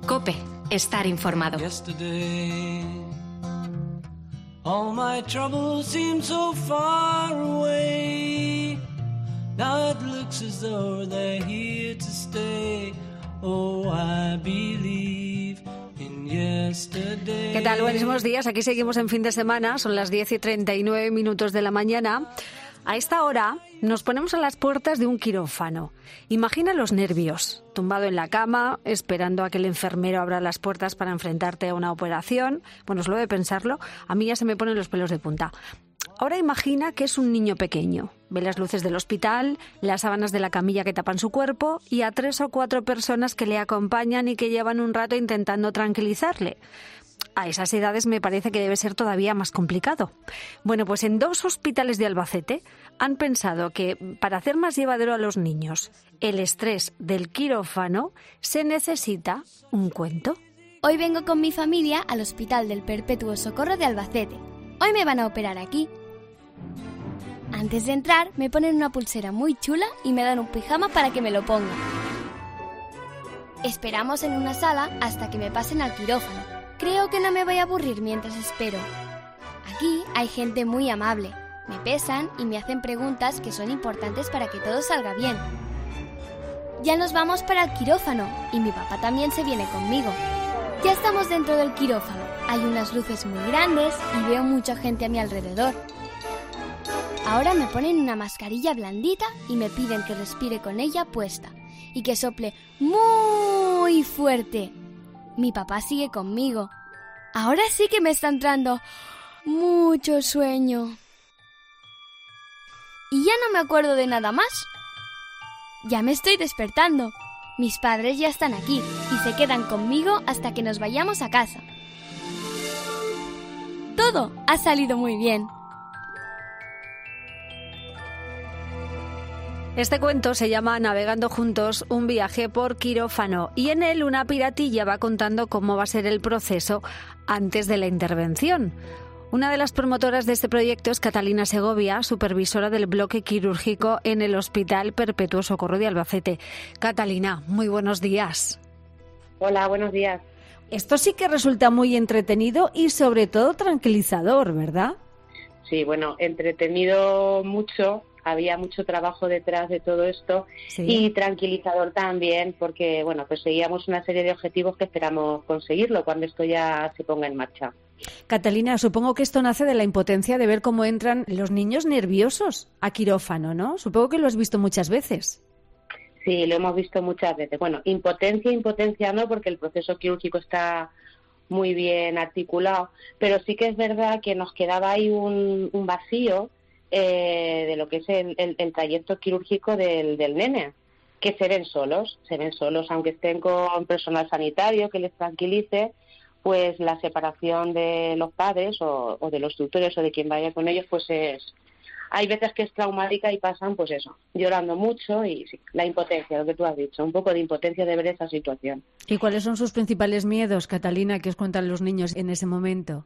COPE. Estar informado. Yesterday, all my troubles seem so far away. Now it looks as though they're here to stay. Oh, I believe in yesterday. ¿Qué tal? Buenísimos días. Aquí seguimos en fin de semana. Son las 10:39 de la mañana. A esta hora nos ponemos a las puertas de un quirófano. Imagina los nervios, tumbado en la cama, esperando a que el enfermero abra las puertas para enfrentarte a una operación. Bueno, solo de pensarlo, a mí ya se me ponen los pelos de punta. Ahora imagina que es un niño pequeño. Ve las luces del hospital, las sábanas de la camilla que tapan su cuerpo y a 3 o 4 personas que le acompañan y que llevan un rato intentando tranquilizarle. A esas edades me parece que debe ser todavía más complicado. Bueno, pues en 2 hospitales de Albacete han pensado que para hacer más llevadero a los niños el estrés del quirófano se necesita un cuento. Hoy vengo con mi familia al Hospital del Perpetuo Socorro de Albacete. Hoy me van a operar aquí. Antes de entrar me ponen una pulsera muy chula y me dan un pijama para que me lo ponga. Esperamos en una sala hasta que me pasen al quirófano. Creo que no me voy a aburrir mientras espero. Aquí hay gente muy amable. Me pesan y me hacen preguntas que son importantes para que todo salga bien. Ya nos vamos para el quirófano y mi papá también se viene conmigo. Ya estamos dentro del quirófano. Hay unas luces muy grandes y veo mucha gente a mi alrededor. Ahora me ponen una mascarilla blandita y me piden que respire con ella puesta y que sople muy fuerte. Mi papá sigue conmigo. Ahora sí que me está entrando mucho sueño. Y ya no me acuerdo de nada más. Ya me estoy despertando. Mis padres ya están aquí y se quedan conmigo hasta que nos vayamos a casa. Todo ha salido muy bien. Este cuento se llama Navegando Juntos, un viaje por quirófano, y en él una piratilla va contando cómo va a ser el proceso antes de la intervención. Una de las promotoras de este proyecto es Catalina Segovia, supervisora del bloque quirúrgico en el Hospital Perpetuo Socorro de Albacete. Catalina, muy buenos días. Hola, buenos días. Esto sí que resulta muy entretenido y sobre todo tranquilizador, ¿verdad? Sí, bueno, entretenido mucho. Había mucho trabajo detrás de todo esto, sí. Y tranquilizador también, porque bueno, pues seguíamos una serie de objetivos que esperamos conseguirlo cuando esto ya se ponga en marcha. Catalina, supongo que esto nace de la impotencia de ver cómo entran los niños nerviosos a quirófano, ¿no? Supongo que lo has visto muchas veces. Sí, lo hemos visto muchas veces. Bueno, impotencia no, porque el proceso quirúrgico está muy bien articulado, pero sí que es verdad que nos quedaba ahí un vacío de lo que es el trayecto quirúrgico del nene, que se ven solos, aunque estén con personal sanitario que les tranquilice, pues la separación de los padres o de los tutores o de quien vaya con ellos, pues hay veces que es traumática y pasan, pues eso, llorando mucho y sí, la impotencia, lo que tú has dicho, un poco de impotencia de ver esa situación. ¿Y cuáles son sus principales miedos, Catalina, que os cuentan los niños en ese momento?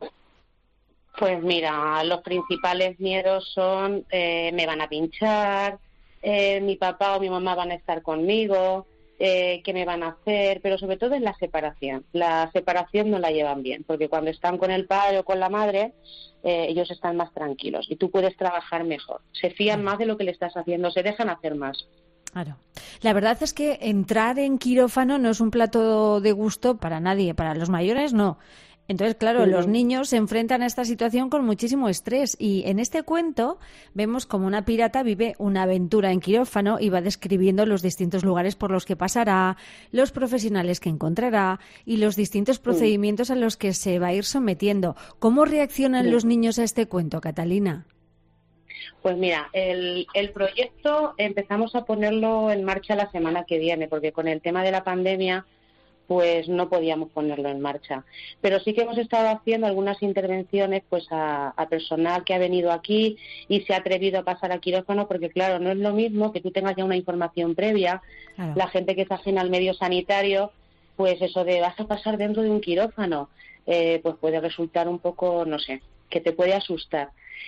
Pues mira, los principales miedos son me van a pinchar, mi papá o mi mamá van a estar conmigo, qué me van a hacer, pero sobre todo es la separación. La separación no la llevan bien, porque cuando están con el padre o con la madre, ellos están más tranquilos y tú puedes trabajar mejor. Se fían más de lo que le estás haciendo, se dejan hacer más. Claro. La verdad es que entrar en quirófano no es un plato de gusto para nadie, para los mayores no. Entonces, claro, los niños se enfrentan a esta situación con muchísimo estrés y en este cuento vemos como una pirata vive una aventura en quirófano y va describiendo los distintos lugares por los que pasará, los profesionales que encontrará y los distintos procedimientos a los que se va a ir sometiendo. ¿Cómo reaccionan los niños a este cuento, Catalina? Pues mira, el proyecto empezamos a ponerlo en marcha la semana que viene, porque con el tema de la pandemia pues no podíamos ponerlo en marcha. Pero sí que hemos estado haciendo algunas intervenciones pues a personal que ha venido aquí y se ha atrevido a pasar a quirófano, porque claro, no es lo mismo que tú tengas ya una información previa, claro. La gente que está ajena al medio sanitario, pues eso de vas a pasar dentro de un quirófano, pues puede resultar un poco, no sé, que te puede asustar.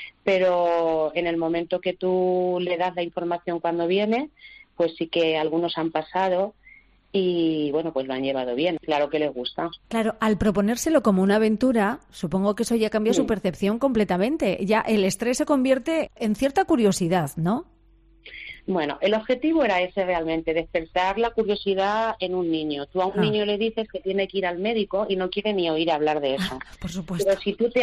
Pero en el momento que tú le das la información cuando viene, pues sí que algunos han pasado. y bueno, pues lo han llevado bien, claro que les gusta. Claro, al proponérselo como una aventura, supongo que eso ya cambia su percepción completamente. Ya el estrés se convierte en cierta curiosidad, ¿no? Bueno, el objetivo era ese realmente, despertar la curiosidad en un niño. Tú a un niño le dices que tiene que ir al médico y no quiere ni oír hablar de eso. Por supuesto. Pero si tú te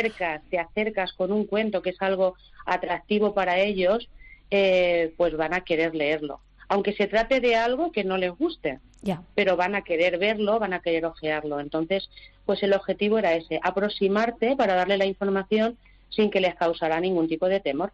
acercas con un cuento que es algo atractivo para ellos, pues van a querer leerlo. Aunque se trate de algo que no les guste, pero van a querer verlo, van a querer ojearlo. Entonces, pues el objetivo era ese, aproximarte para darle la información sin que les causara ningún tipo de temor.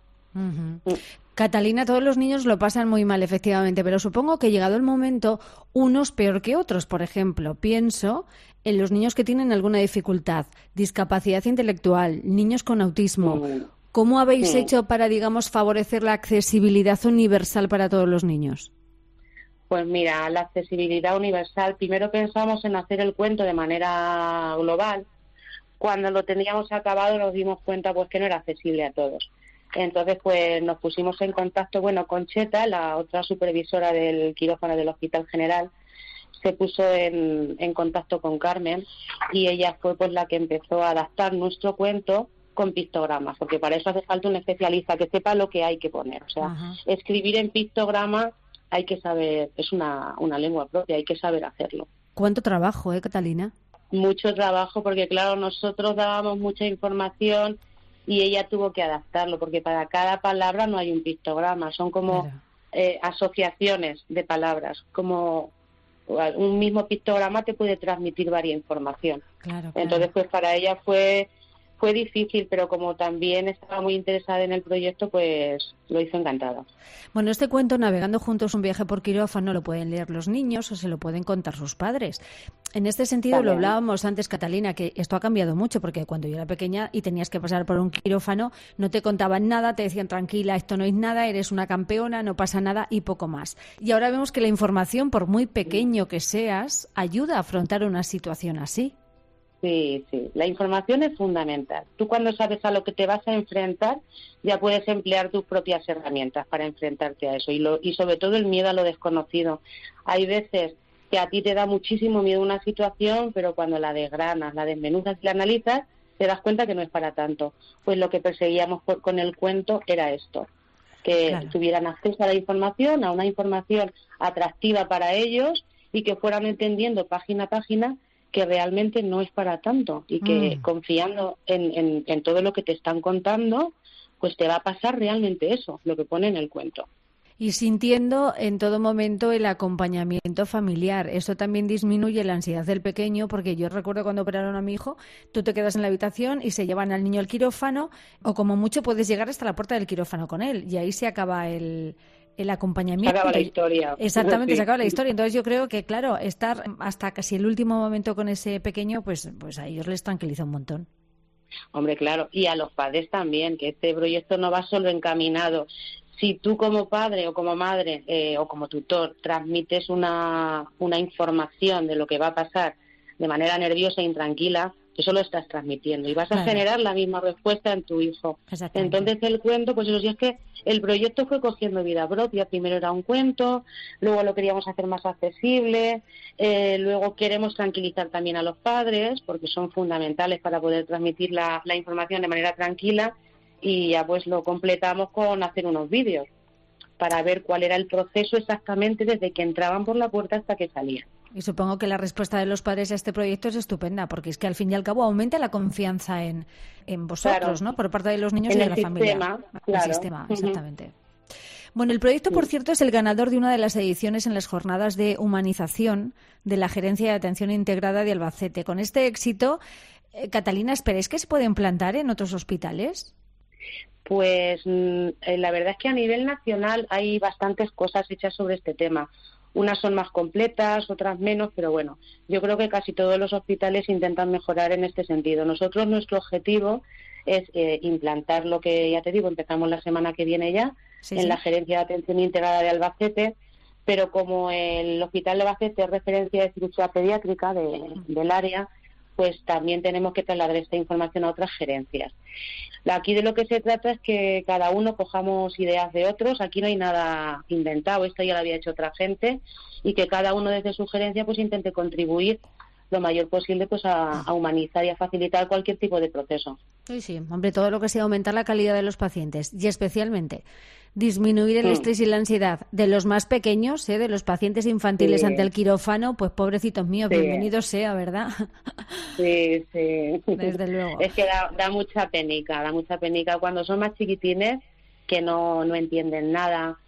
Catalina, todos los niños lo pasan muy mal, efectivamente, pero supongo que llegado el momento, unos peor que otros. Por ejemplo, pienso en los niños que tienen alguna dificultad, discapacidad intelectual, niños con autismo. ¿Cómo habéis hecho para, digamos, favorecer la accesibilidad universal para todos los niños? Pues mira, la accesibilidad universal, primero pensamos en hacer el cuento de manera global. Cuando lo teníamos acabado nos dimos cuenta pues que no era accesible a todos. Entonces pues nos pusimos en contacto, con Cheta, la otra supervisora del quirófano del Hospital General, se puso en contacto con Carmen y ella fue pues la que empezó a adaptar nuestro cuento con pictogramas, porque para eso hace falta un especialista que sepa lo que hay que poner. O sea, escribir en pictogramas hay que saber, es una lengua propia, hay que saber hacerlo. ¿Cuánto trabajo, Catalina? Mucho trabajo, porque claro, nosotros dábamos mucha información y ella tuvo que adaptarlo, porque para cada palabra no hay un pictograma, son como asociaciones de palabras, como un mismo pictograma te puede transmitir varia información. Claro. Entonces, pues para ella fue difícil, pero como también estaba muy interesada en el proyecto, pues lo hizo encantada. Bueno, este cuento, Navegando juntos un viaje por quirófano, lo pueden leer los niños o se lo pueden contar sus padres. En este sentido, también lo hablábamos antes, Catalina, que esto ha cambiado mucho, porque cuando yo era pequeña y tenías que pasar por un quirófano, no te contaban nada, te decían tranquila, esto no es nada, eres una campeona, no pasa nada y poco más. Y ahora vemos que la información, por muy pequeño que seas, ayuda a afrontar una situación así. Sí, la información es fundamental. Tú cuando sabes a lo que te vas a enfrentar, ya puedes emplear tus propias herramientas para enfrentarte a eso y sobre todo el miedo a lo desconocido. Hay veces que a ti te da muchísimo miedo una situación, pero cuando la desgranas, la desmenuzas y la analizas, te das cuenta que no es para tanto. Pues lo que perseguíamos con el cuento era esto, que tuvieran acceso a la información, a una información atractiva para ellos y que fueran entendiendo página a página que realmente no es para tanto y que confiando en todo lo que te están contando, pues te va a pasar realmente eso, lo que pone en el cuento. Y sintiendo en todo momento el acompañamiento familiar. Eso también disminuye la ansiedad del pequeño, porque yo recuerdo cuando operaron a mi hijo, tú te quedas en la habitación y se llevan al niño al quirófano, o como mucho puedes llegar hasta la puerta del quirófano con él, y ahí se acaba el acompañamiento. Se acaba la historia. Exactamente, se acaba la historia. Entonces yo creo que, claro, estar hasta casi el último momento con ese pequeño, pues a ellos les tranquiliza un montón. Hombre, claro, y a los padres también, que este proyecto no va solo encaminado. Si tú como padre o como madre o como tutor transmites una información de lo que va a pasar de manera nerviosa e intranquila, eso lo estás transmitiendo y vas a generar la misma respuesta en tu hijo. Entonces el cuento, pues eso sí, es que el proyecto fue cogiendo vida propia. Primero era un cuento, luego lo queríamos hacer más accesible, luego queremos tranquilizar también a los padres porque son fundamentales para poder transmitir la información de manera tranquila, y ya pues lo completamos con hacer unos vídeos para ver cuál era el proceso exactamente desde que entraban por la puerta hasta que salían. Y supongo que la respuesta de los padres a este proyecto es estupenda, porque es que al fin y al cabo aumenta la confianza en vosotros, ¿no? Por parte de los niños y de la familia. En el sistema, exactamente. Bueno, el proyecto, por cierto, es el ganador de una de las ediciones en las jornadas de humanización de la Gerencia de Atención Integrada de Albacete. Con este éxito, Catalina, ¿esperáis que se puede implantar en otros hospitales? Pues la verdad es que a nivel nacional hay bastantes cosas hechas sobre este tema. Unas son más completas, otras menos, pero bueno, yo creo que casi todos los hospitales intentan mejorar en este sentido. Nosotros, nuestro objetivo es implantar lo que, ya te digo, empezamos la semana que viene ya, en la Gerencia de Atención Integrada de Albacete, pero como el Hospital de Albacete es referencia de cirugía pediátrica del área, pues también tenemos que trasladar esta información a otras gerencias. Aquí de lo que se trata es que cada uno cojamos ideas de otros, aquí no hay nada inventado, esto ya lo había hecho otra gente, y que cada uno desde su gerencia pues intente contribuir lo mayor posible pues a humanizar y a facilitar cualquier tipo de proceso. Sí, hombre, todo lo que sea aumentar la calidad de los pacientes y especialmente disminuir el estrés y la ansiedad de los más pequeños, de los pacientes infantiles ante el quirófano, pues pobrecitos míos, bienvenidos sea, ¿verdad? Sí. Desde luego. Es que da mucha penica cuando son más chiquitines que no entienden nada,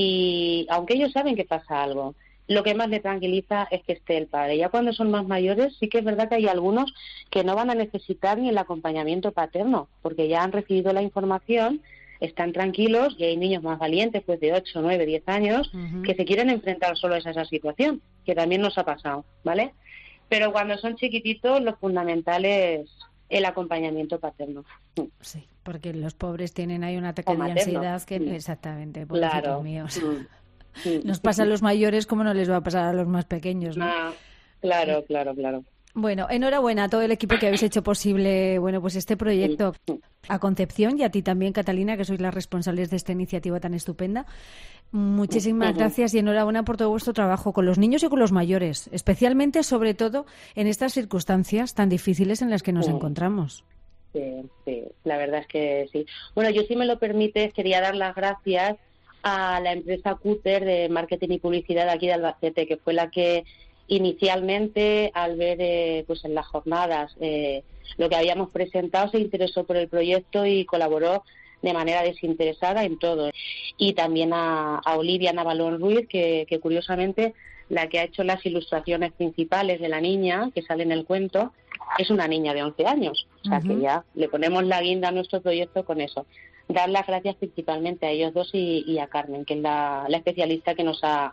y aunque ellos saben que pasa algo, lo que más le tranquiliza es que esté el padre. Ya cuando son más mayores sí que es verdad que hay algunos que no van a necesitar ni el acompañamiento paterno, porque ya han recibido la información, están tranquilos, y hay niños más valientes, pues de 8, 9, 10 años, que se quieren enfrentar solos a esa situación, que también nos ha pasado, ¿vale? Pero cuando son chiquititos, lo fundamental es el acompañamiento paterno. Sí, porque los pobres tienen ahí un ataque de ansiedad que... Exactamente, pobrecitos míos. Nos pasa a los mayores como no les va a pasar a los más pequeños, ¿no? Claro. Bueno, enhorabuena a todo el equipo que habéis hecho posible, pues este proyecto. A Concepción y a ti también, Catalina, que sois las responsables de esta iniciativa tan estupenda. Muchísimas gracias y enhorabuena por todo vuestro trabajo con los niños y con los mayores, especialmente, sobre todo, en estas circunstancias tan difíciles en las que nos encontramos. Sí, la verdad es que sí. Bueno, yo, si me lo permites, quería dar las gracias a la empresa Cutter de marketing y publicidad aquí de Albacete, que fue la que inicialmente, al ver pues en las jornadas lo que habíamos presentado, se interesó por el proyecto y colaboró de manera desinteresada en todo. Y también a Olivia Navalón Ruiz, que curiosamente la que ha hecho las ilustraciones principales de la niña que sale en el cuento es una niña de 11 años. O sea que ya le ponemos la guinda a nuestro proyecto con eso. Dar las gracias principalmente a ellos dos y a Carmen, que es la especialista que nos ha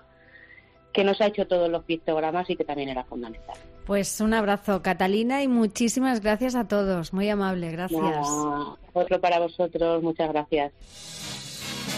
hecho todos los pictogramas y que también era fundamental. Pues un abrazo, Catalina, y muchísimas gracias a todos. Muy amable, gracias. Otro para vosotros, muchas gracias.